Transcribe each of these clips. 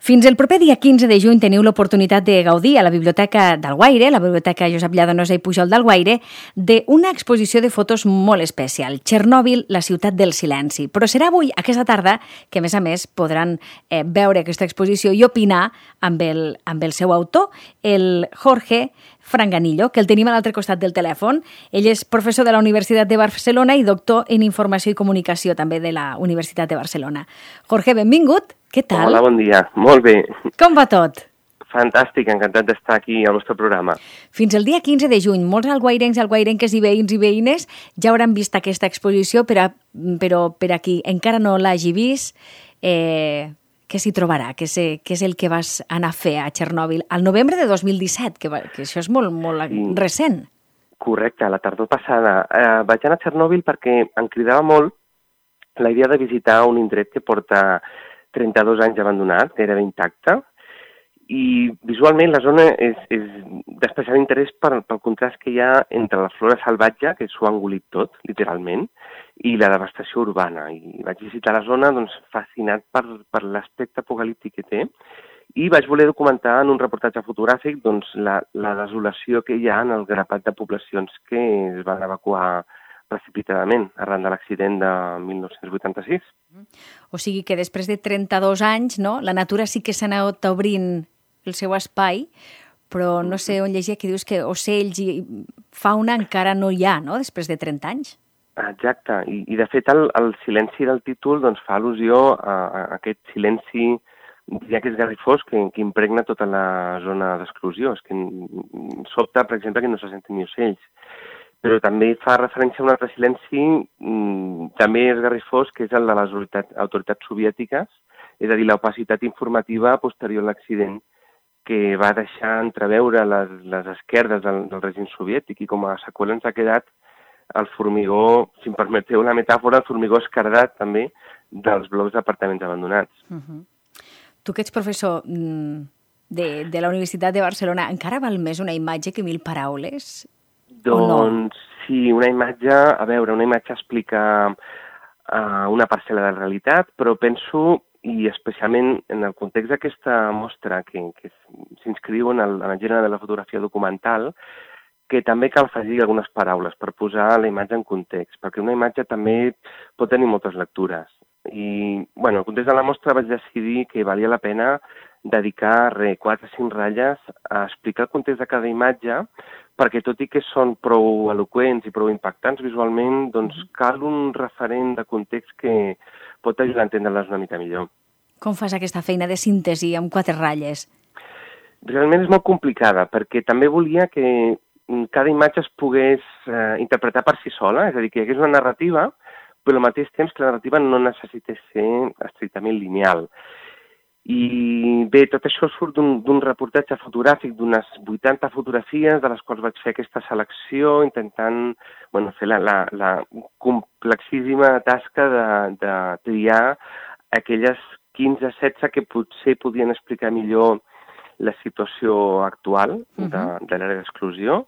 Fins el proper dia 15 de juny teniu l'oportunitat de gaudir a la Biblioteca d'Alguaire, la Biblioteca Josep Llaudonosa i Pujol d'Alguaire, d'una exposició de fotos molt especial, Txernòbil, la ciutat del silenci. Però serà avui, aquesta tarda, que a més podran veure aquesta exposició i opinar amb el seu autor, el Jorge Franganillo, que el tenim a l'altre costat del telèfon. Ell és professor de la Universitat de Barcelona i doctor en Informació i Comunicació també de la Universitat de Barcelona. Jorge, benvingut. Què tal? Hola, bon dia. Molt bé. Com va tot? Fantàstic, encantat d'estar aquí al vostre programa. Fins el dia 15 de juny, molts alguairencs, alguairenques i veïns i veïnes ja hauran vist aquesta exposició, però per a qui encara no l'hagi vist, què s'hi trobarà? Què és el que vas anar a fer a Txernòbil al novembre de 2017, que això és molt recent. Correcte, la tardor passada. Vaig anar a Txernòbil perquè em cridava molt la idea de visitar un indret que porta 32 anys abandonat, gairebé intacte, i visualment la zona és d'especial interès pel contrast que hi ha entre la flora salvatge, que s'ho ha engolit tot, literalment, i la devastació urbana. I vaig visitar la zona fascinat per l'aspecte apocalíptic que té, i vaig voler documentar en un reportatge fotogràfic la desolació que hi ha en el grapat de poblacions que es van evacuar precipitadament arran de l'accident de 1986. O sigui que després de 32 anys, no, la natura sí que s'ha anat obrint el seu espai, però no sé on llegia que dius que ocells i fauna encara no hi ha, no?, després de 30 anys. Exacte, i de fet el silenci del títol fa al·lusió a aquest silenci, diria que és garrifós, que impregna tota la zona d'exclusió. És que sobta, per exemple, que no se senten ni ocells. Però també fa referència a un altre silenci, també és garrifós, que és el de les autoritats soviètiques, és a dir, l'opacitat informativa posterior a l'accident, que va deixar entreveure les esquerdes del règim soviètic, i com a seqüela ens ha quedat el formigó, si em permeteu la metàfora, el formigó esquerdat també dels blocs d'apartaments abandonats. Tu que ets professor de la Universitat de Barcelona, encara val més una imatge que 1000 paraules? Doncs sí, una imatge explica una parcel·la de la realitat, però penso, i especialment en el context d'aquesta mostra que s'inscriu en el gènere de la fotografia documental, que també cal afegir algunes paraules per posar la imatge en context, perquè una imatge també pot tenir moltes lectures. I, bueno, al context de la mostra vaig decidir que valia la pena dedicar 4 o 5 ratlles a explicar el context de cada imatge, perquè tot i que són prou eloqüents i prou impactants visualment, doncs cal un referent de context que pot ajudar a entendre-les una mica millor. Com fas aquesta feina de síntesi amb 4 ratlles? Realment és molt complicada, perquè també volia que cada imatge es pogués interpretar per si sola, és a dir, que hi hagués una narrativa, però al mateix temps que la narrativa no necessités ser estrictament lineal. I bé, tot això surt d'un reportatge fotogràfic d'unes 80 fotografies, de les quals vaig fer aquesta selecció, intentant fer la complexíssima tasca de triar aquelles 15-16 que potser podien explicar millor la situació actual de l'àrea d'exclusió.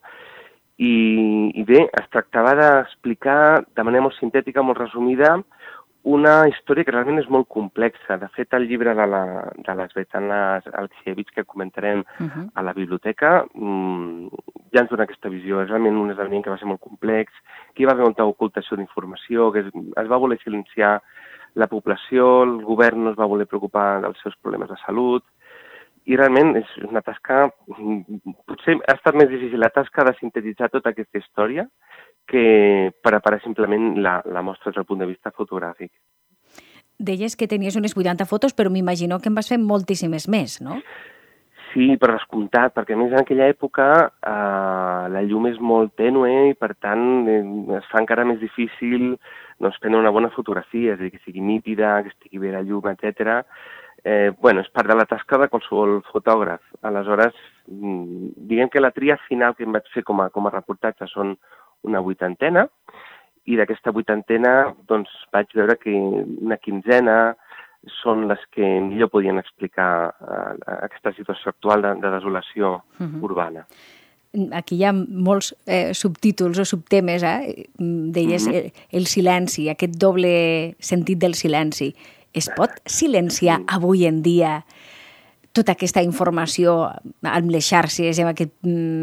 I bé, es tractava d'explicar de manera molt sintètica, molt resumida, una història que realment és molt complexa. De fet, el llibre de la Svetlana Alexievich, que comentarem a la biblioteca, ja ens dona aquesta visió. És realment un esdeveniment que va ser molt complex, que hi va haver molta ocultació d'informació, que es va voler silenciar la població, el govern no es va voler preocupar dels seus problemes de salut, i realment és una tasca, potser ha estat més difícil la tasca de sintetitzar tota aquesta història que preparar simplement la mostra des del punt de vista fotogràfic. Deies que tenies unes 80 fotos, però m'imagino que en vas fer moltíssimes més, no? Sí, per descomptat, perquè a més en aquella època la llum és molt tènue i per tant es fa encara més difícil prendre una bona fotografia, és a dir, que sigui nítida, que estigui bé la llum, etc. És part de la tasca de qualsevol fotògraf. Aleshores, diguem que la tria final que em vaig fer com a reportatge són una 80, i d'aquesta 80 vaig veure que una 15 són les que millor podien explicar aquesta situació actual de desolació urbana. Aquí hi ha molts subtítols o subtemes, deies el silenci, aquest doble sentit del silenci. Es pot silenciar avui en dia tota aquesta informació amb les xarxes, amb aquest,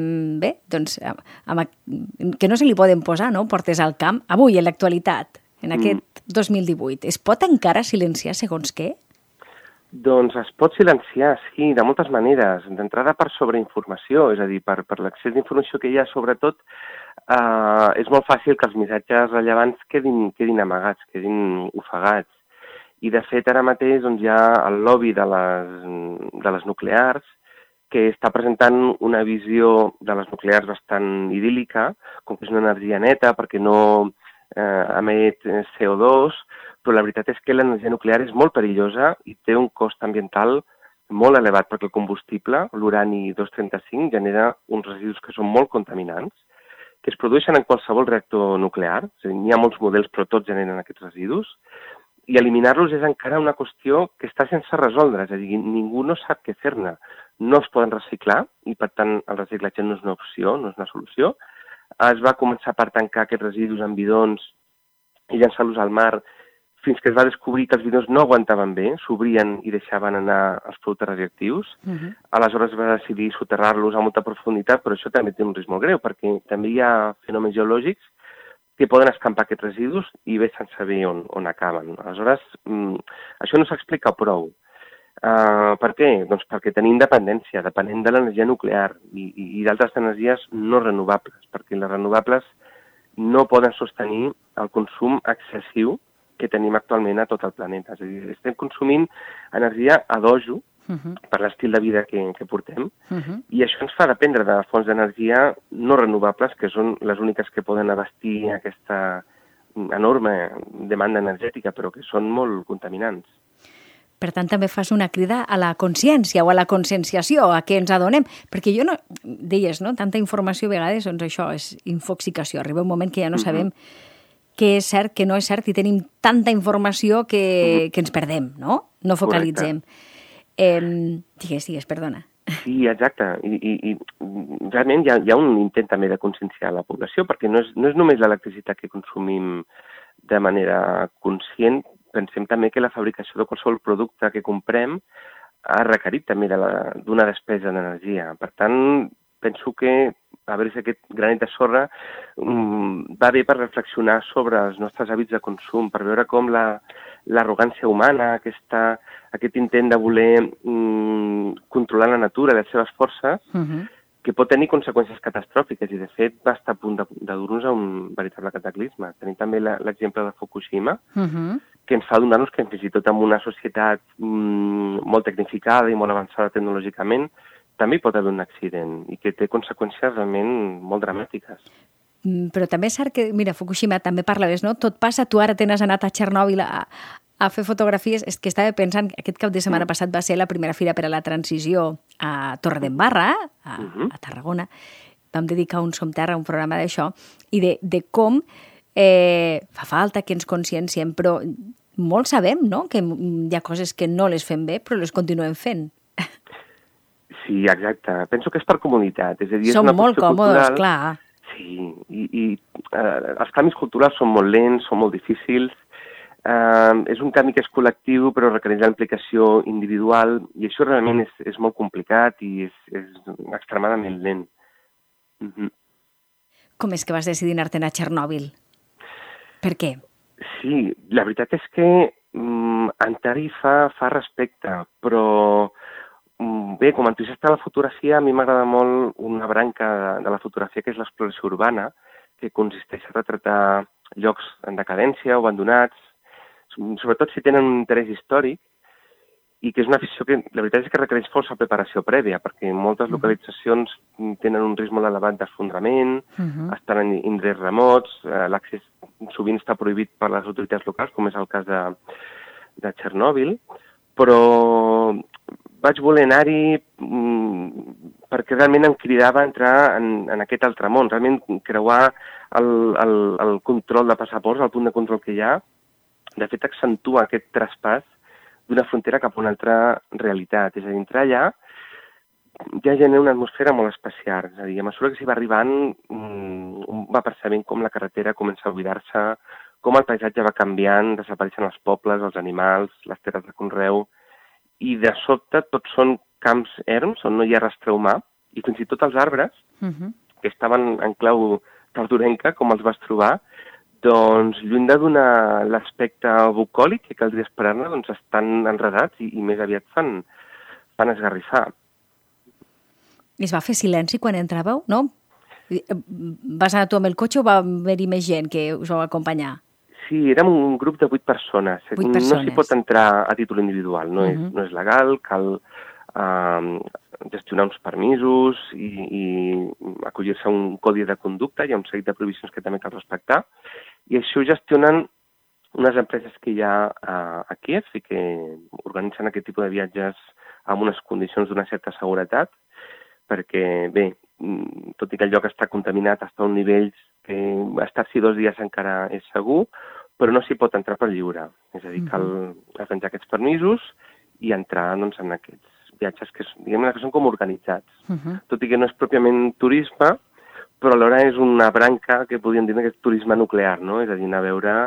que no se li poden posar, no?, portes al camp, avui, en l'actualitat, en aquest 2018. Es pot encara silenciar segons què? Doncs es pot silenciar, sí, de moltes maneres. D'entrada per sobreinformació, és a dir, per l'accés d'informació que hi ha, sobretot, és molt fàcil que els missatges rellevants quedin amagats, quedin ofegats. I, de fet, ara mateix doncs, hi ha el lobby de les nuclears que està presentant una visió de les nuclears bastant idíl·lica, com que és una energia neta, perquè no emet CO2, però la veritat és que l'energia nuclear és molt perillosa i té un cost ambiental molt elevat, perquè el combustible, l'urani 235, genera uns residus que són molt contaminants, que es produeixen en qualsevol reactor nuclear, és a dir, n'hi ha molts models, però tots generen aquests residus, i eliminar-los és encara una qüestió que està sense resoldre, és a dir, ningú no sap què fer-ne. No es poden reciclar, i per tant el reciclatge no és una opció, no és una solució. Es va començar per tancar aquests residus en bidons i llançar-los al mar, fins que es va descobrir que els bidons no aguantaven bé, s'obrien i deixaven anar els productes radioactius. Aleshores va decidir soterrar-los a molta profunditat, però això també té un risc molt greu, perquè també hi ha fenòmens geològics que poden escampar aquests residus i bé sense saber on acaben. Aleshores, això no s'explica prou. Per què? Doncs perquè tenim dependència, depenent de l'energia nuclear i d'altres energies no renovables, perquè les renovables no poden sostenir el consum excessiu que tenim actualment a tot el planeta. És a dir, estem consumint energia a dojo per l'estil de vida que portem, i això ens fa dependre de fonts d'energia no renovables, que són les úniques que poden abastir aquesta enorme demanda energètica, però que són molt contaminants. Per tant, també fas una crida a la consciència o a la conscienciació, a què ens adonem. Perquè jo no... Deies, no? Tanta informació a vegades, doncs això és infoxicació. Arriba un moment que ja no sabem què és cert, què no és cert, i tenim tanta informació que ens perdem, no? No focalitzem. Digues, perdona. Sí, exacte. I realment hi ha un intent també de conscienciar la població, perquè no és només l'electricitat que consumim de manera conscient. Pensem també que la fabricació de qualsevol producte que comprem ha requerit també d'una despesa d'energia. Per tant, penso que a veure si aquest granet de sorra va bé per reflexionar sobre els nostres hàbits de consum, per veure com l'arrogància humana, aquest intent de voler controlar la natura i les seves forces, que pot tenir conseqüències catastròfiques, i de fet va estar a punt de dur-nos a un veritable cataclisme. Tenim també l'exemple de Fukushima, que ens fa adonar-nos que fins i tot en una societat molt tecnificada i molt avançada tecnològicament també pot haver un accident i que té conseqüències realment molt dramàtiques. Però també és cert que, mira, Fukushima també parlaves, no? Tot passa, tu ara t'has anat a Txernòbil a fer fotografies. És que estava pensant, aquest cap de setmana passat va ser la primera fira per a la transició a Torredembarra, a Tarragona. Vam dedicar un Som Terra, un programa d'això, i de com fa falta que ens conscienciem, però molt sabem, no?, que hi ha coses que no les fem bé, però les continuem fent. Sí, exacte. Penso que és per comunitat. És a dir, som molt còmodes, clar. Sí, i els canvis culturals són molt lents, són molt difícils. És un canvi que és col·lectiu, però requereix la implicació individual, i això realment és molt complicat i és extremadament lent. Com és que vas decidir anar-te'n a Txernòbil? Per què? Sí, la veritat és que entrar-hi fa respecte, però bé, com a entusiasta de la fotografia, a mi m'agrada molt una branca de la fotografia que és l'exploració urbana, que consisteix a retratar llocs en decadència o abandonats, sobretot si tenen un interès històric, i que és una afició que la veritat és que requereix força preparació prèvia, perquè moltes localitzacions tenen un risc molt elevat d'esfondrament, estan en indrets remots, l'accés sovint està prohibit per les autoritats locals, com és el cas de Txernòbil, però vaig voler anar-hi perquè realment em cridava a entrar en aquest altre món, realment creuar el control de passaports, el punt de control que hi ha, de fet accentua aquest traspàs d'una frontera cap a una altra realitat. És a dir, entrar allà ja genera una atmosfera molt especial. És a dir, a mesura que s'hi va arribant, un va percebent com la carretera comença a oblidar-se, com el paisatge va canviant, desapareixen els pobles, els animals, les terres de conreu, i de sobte tots són camps erms on no hi ha rastre humà, i fins i tot els arbres, que estaven en clau tardorenca, com els vas trobar, doncs, lluny de donar l'aspecte bucòlic que caldria esperar-ne, doncs estan enredats i més aviat fan esgarrifar. I es va fer silenci quan entràveu, no? Vas anar tu amb el cotxe o va haver-hi més gent que us vau acompanyar? Sí, érem un grup de 8 persones. 8 persones. No s'hi pot entrar a títol individual, no és legal, cal gestionar uns permisos i acollir-se a un codi de conducta, hi ha un seguit de prohibicions que també cal respectar, i això gestionen unes empreses que hi ha a Kíev i que organitzen aquest tipus de viatges amb unes condicions d'una certa seguretat, perquè, bé, tot i que el lloc està contaminat, està a un nivell que estar-s'hi 2 dies encara és segur, però no s'hi pot entrar per lliure. És a dir, cal arranjar aquests permisos i entrar doncs, en aquests viatges que són com organitzats. Tot i que no és pròpiament turisme, però alhora és una branca que podríem dir que és turisme nuclear, no? És a dir, anar a veure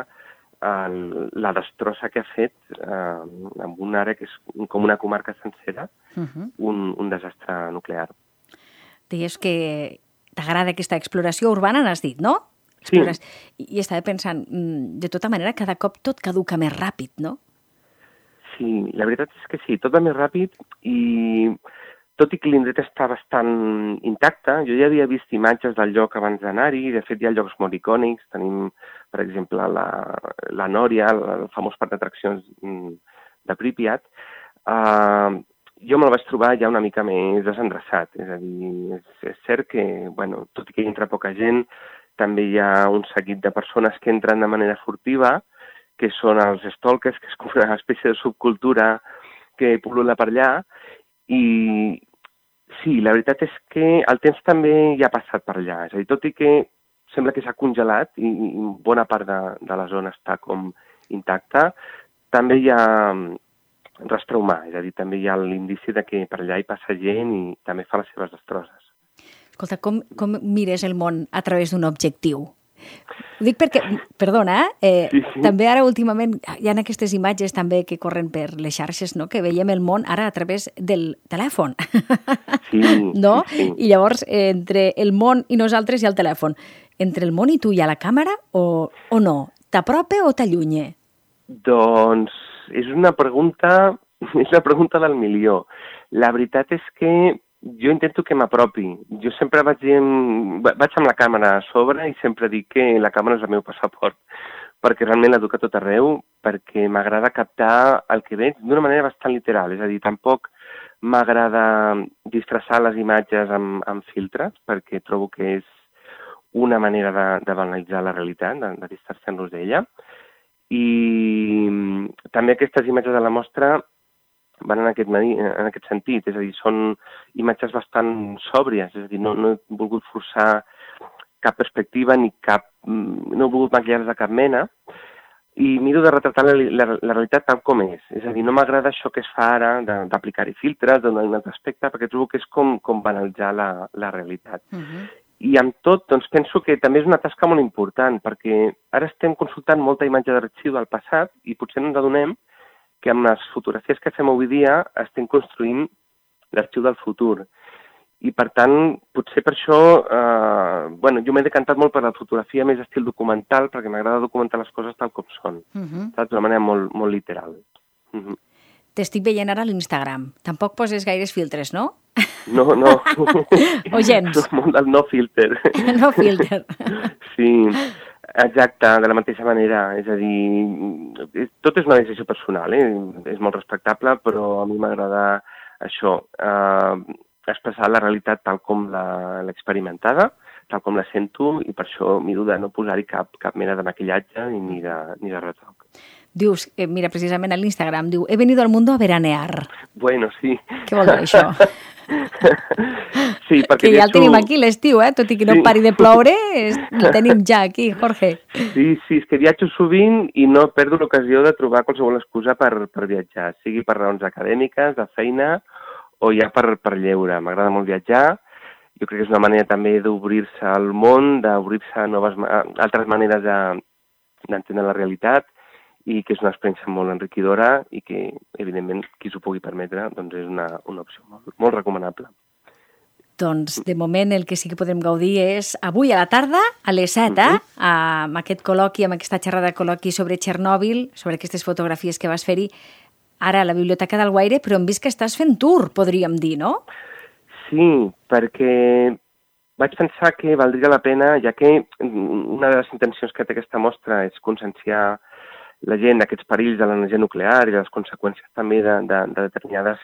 la destrossa que ha fet en una àrea que és com una comarca sencera, un desastre nuclear. Deies que t'agrada aquesta exploració urbana, n'has dit, no? Sí. I estava pensant, de tota manera, cada cop tot caduca més ràpid, no? Sí, la veritat és que sí, tot va més ràpid i tot i que l'indret està bastant intacte, jo ja havia vist imatges del lloc abans d'anar-hi, de fet hi ha llocs molt icònics, tenim, per exemple, la Nòria, el famós parc d'atraccions de Pripyat. Jo me'l vaig trobar ja una mica més desendreçat, és a dir, és cert que, bueno, tot i que hi entra poca gent, també hi ha un seguit de persones que entren de manera furtiva, que són els stalkers, que és com una espècie de subcultura que pul·lula per allà, i sí, la veritat és que el temps també ja ha passat per allà, és a dir, tot i que sembla que s'ha congelat i bona part de la zona està com intacta, també hi ha rastre humà, és a dir, també hi ha l'indici de que per allà hi passa gent i també fa les seves destrosses. Escolta, com mires el món a través d'un objectiu? Ho dic perquè, perdona, sí. També ara últimament hi ha aquestes imatges també que corren per les xarxes, no? Que veiem el món ara a través del telèfon. Sí, no? Sí. I llavors, entre el món i nosaltres hi ha el telèfon. Entre el món i tu hi ha la càmera o no? T'apropa o t'allunya? Doncs és una pregunta del milió. La veritat és que jo intento que m'apropi. Jo sempre vaig amb la càmera a sobre i sempre dic que la càmera és el meu passaport, perquè realment la duc a tot arreu, perquè m'agrada captar el que veig d'una manera bastant literal. És a dir, tampoc m'agrada disfressar les imatges amb filtres, perquè trobo que és una manera de banalitzar la realitat, de distanciar-nos d'ella. I també aquestes imatges de la mostra van en aquest sentit, és a dir, són imatges bastant sòbries, és a dir, no he volgut forçar cap perspectiva ni no he volgut maquillar-les de cap mena, i miro de retratar la realitat tal com és a dir, no m'agrada això que es fa ara d'aplicar-hi filtres, donar un altre aspecte, perquè trobo que és com banalitzar la realitat. I amb tot, doncs penso que també és una tasca molt important, perquè ara estem consultant molta imatge d'arxiu del passat i potser no ens adonem que amb les fotografies que fem avui dia estem construint l'arxiu del futur. I, per tant, potser per això, jo m'he decantat molt per la fotografia més estil documental, perquè m'agrada documentar les coses tal com són, saps? D'una manera molt, molt literal. T'estic veient ara a l'Instagram. Tampoc poses gaires filtres, no? No. O gens? Soc molt del no filter. No filter. Sí. Exacte, de la mateixa manera, és a dir, tot és una decisió personal, és molt respectable, però a mi m'agrada això, expressar la realitat tal com l'he experimentada, tal com la sento, i per això miro de no posar-hi cap mena de maquillatge ni de retoc. Dius, mira, precisament a l'Instagram, diu, he venido al mundo a veranear. Bueno, sí. Què vol dir això? Sí, perquè que ja el tenim aquí l'estiu, tot i que no pari de ploure, el tenim ja aquí, Jorge. Sí, és que viatjo sovint i no perdo l'ocasió de trobar qualsevol excusa per viatjar, sigui per raons acadèmiques, de feina, o ja per lleure. M'agrada molt viatjar, jo crec que és una manera també d'obrir-se al món, d'obrir-se a altres maneres d'entendre la realitat, i que és una experiència molt enriquidora i que, evidentment, qui s'ho pugui permetre, doncs és una opció molt recomanable. Doncs, de moment, el que sí que podrem gaudir és avui a la tarda, a les 7, amb aquest col·loqui, amb aquesta xerrada de col·loqui sobre Txernòbil, sobre aquestes fotografies que vas fer-hi, ara a la Biblioteca d'Alguaire, però hem vist que estàs fent tour, podríem dir, no? Sí, perquè vaig pensar que valdria la pena, ja que una de les intencions que té aquesta mostra és conscienciar la gent d'aquests perills de l'energia nuclear i de les conseqüències també de determinades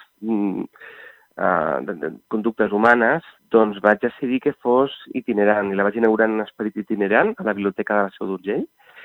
de conductes humanes, doncs vaig decidir que fos itinerant, i la vaig inaugurar en esperit itinerant a la Biblioteca de la Seu d'Urgell,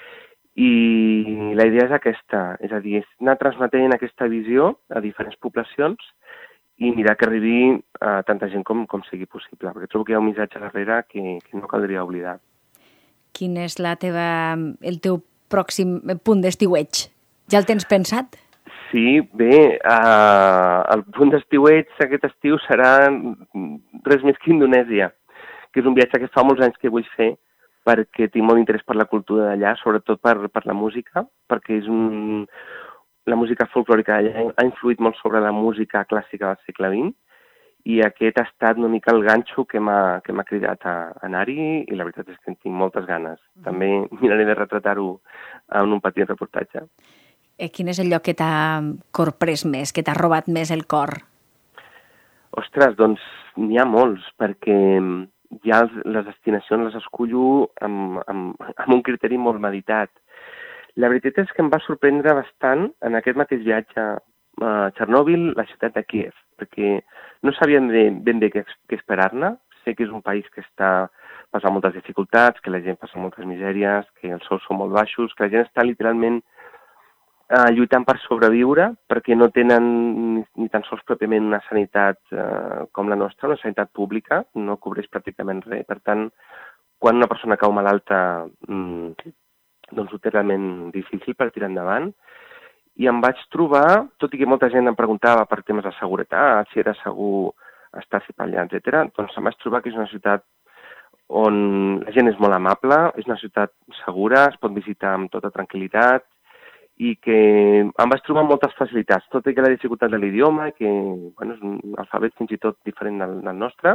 i la idea és aquesta, és a dir, és anar transmetent aquesta visió a diferents poblacions i mirar que arribi a tanta gent com sigui possible, perquè trobo que hi ha un missatge darrere que no caldria oblidar. Quin és el teu pròxim punt d'estiueig? Ja el tens pensat? Sí, bé, el punt d'estiueig aquest estiu serà res més que Indonèsia, que és un viatge que fa molts anys que vull fer perquè tinc molt interès per la cultura d'allà, sobretot per la música, perquè la música folclòrica d'allà ha influït molt sobre la música clàssica del segle XX i aquest ha estat una mica el ganxo que m'ha cridat a anar-hi i la veritat és que en tinc moltes ganes. També miraré de retratar-ho en un petit reportatge. Quin és el lloc que t'ha corprès més, que t'ha robat més el cor? Ostres, doncs n'hi ha molts, perquè ja les destinacions les escollo amb un criteri molt meditat. La veritat és que em va sorprendre bastant en aquest mateix viatge a Txernòbil, la ciutat de Kíev, perquè no sabíem ben bé què esperar-ne. Sé que és un país que està passant moltes dificultats, que la gent passa moltes misèries, que els sous són molt baixos, que la gent està literalment lluitant per sobreviure perquè no tenen ni tan sols pròpiament una sanitat com la nostra, una sanitat pública, no cobreix pràcticament res. Per tant, quan una persona cau malalta, doncs ho té realment difícil per tirar endavant. I em vaig trobar, tot i que molta gent em preguntava per temes de seguretat, si era segur estar-s'hi per allà, etc., doncs em vaig trobar que és una ciutat on la gent és molt amable, és una ciutat segura, es pot visitar amb tota tranquil·litat, i que em vaig trobar moltes facilitats, tot i que la dificultat de l'idioma, que bueno, és un alfabet fins i tot diferent del nostre.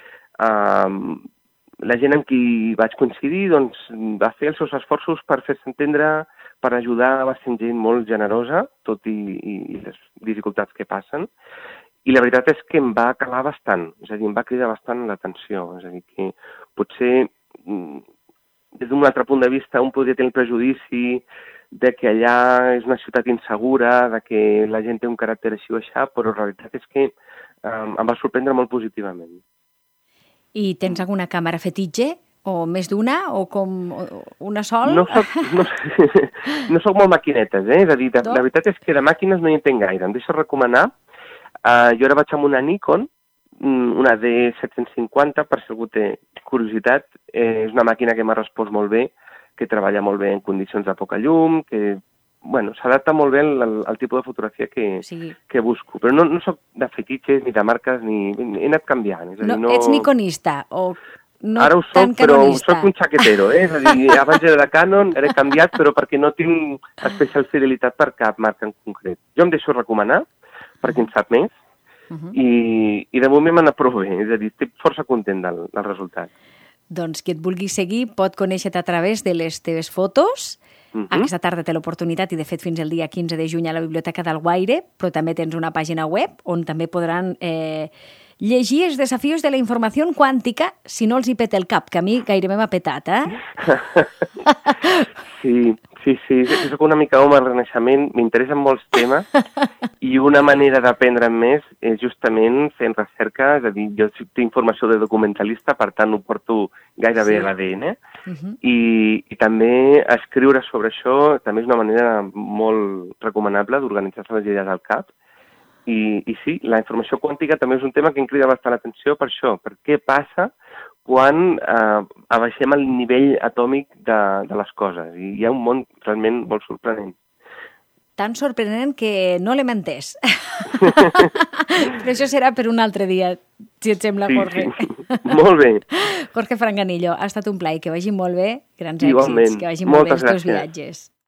La gent amb qui vaig coincidir doncs, va fer els seus esforços per fer-se entendre, per ajudar, va ser gent molt generosa, tot i les dificultats que passen. I la veritat és que em va calar bastant, és a dir, em va cridar bastant l'atenció. És a dir, que potser des d'un altre punt de vista un podria tenir el prejudici de que allà és una ciutat insegura, de que la gent té un caràcter així o aixà, però la realitat és que em va sorprendre molt positivament. I tens alguna càmera fetitge? O més d'una? O com una sol? No soc molt maquinetes, eh? És a dir, la veritat és que de màquines no hi entenc gaire. Em deixo recomanar. Jo ara vaig amb una Nikon, una D750, per si algú té curiositat. És una màquina que m'ha respost molt bé, que treballa molt bé en condicions de poca llum, que s'adapta molt bé al tipus de fotografia que busco. Però no soc de fetitxes, ni de marques, ni he anat canviant. És a dir, no... Ets niconista o no ara ho soc, però soc un xaquetero, És a dir, abans era de Canon, ara he canviat, però perquè no tinc especial fidelitat per cap marca en concret. Jo em deixo recomanar, perquè en sap més, i de moment m'ha anat prou bé, és a dir, estic força content del resultat. Doncs qui et vulgui seguir pot conèixer-te a través de les teves fotos. Aquesta tarda té l'oportunitat, i de fet fins el dia 15 de juny a la Biblioteca d'Alguaire, però també tens una pàgina web on també podran llegir els desafios de la informació quàntica si no els hi peta el cap, que a mi gairebé m'ha petat, Sí, soc una mica home al Renaixement, m'interessen molts temes i una manera d'aprendre més és justament fent recerca, és a dir, jo tinc formació de documentalista, per tant ho porto gairebé a l'ADN, i també escriure sobre això també és una manera molt recomanable d'organitzar-se les idees al cap. I sí, la informació quàntica també és un tema que em crida bastant l'atenció per això, per què passa quan abaixem el nivell atòmic de les coses. I hi ha un món realment molt sorprenent. Tan sorprenent que no l'hem entès. Però això serà per un altre dia, si et sembla, Jorge. Sí. Molt bé. Jorge Franganillo, ha estat un plaer, que vagi molt bé, grans èxits, que vagi molt bé els teus viatges.